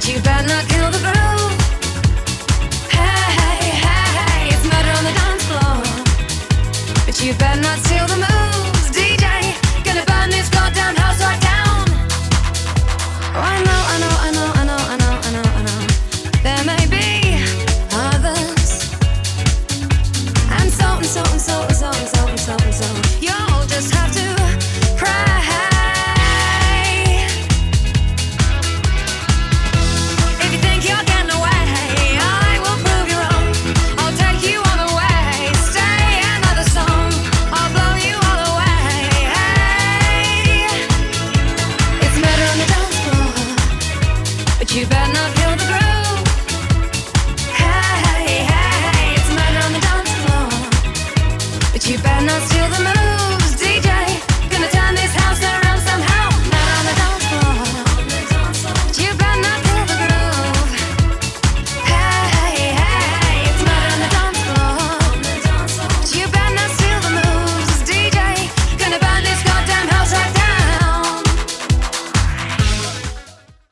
you better not kill the groove. Hey, hey, hey, it's murder on the dance floor. But you better not steal the moves, DJ. Gonna burn this goddamn house right down. Oh, I know, I know, I know, I know, I know, I know, I know. There may be others, and so and so and so and so and so and so and so. You'll just have to cry. You better not kill the groove. Hey, hey, hey, it's murder on the dance floor. But you better not steal the moon.